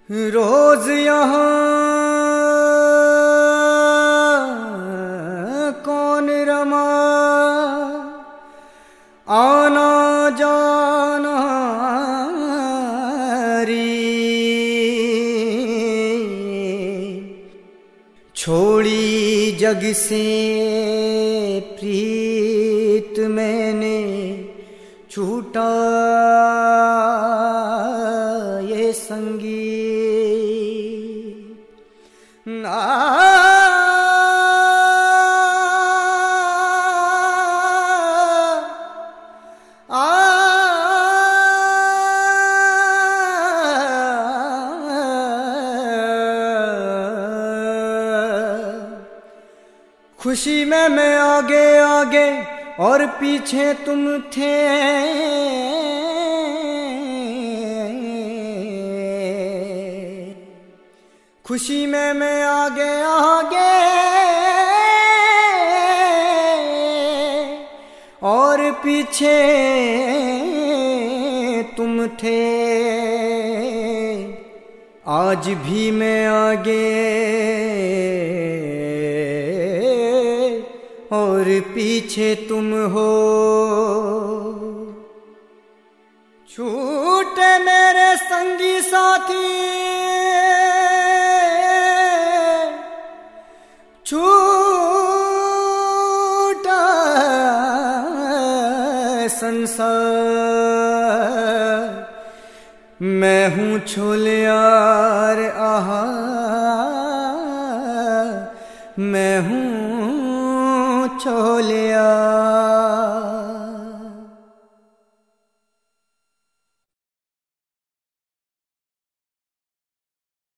रोज यहाँ कौन रमा आना जाना री, छोड़ी जग से प्रीत मैंने छूटा ये संगी खुशी में मैं आगे आगे और पीछे तुम थे, खुशी में मैं आगे आगे और पीछे तुम थे। आज भी मैं आगे और पीछे तुम हो। छूटे मेरे संगी साथी, छूटा संसार, मैं हूँ छोलियार आहा, मैं हूँ छोलिया।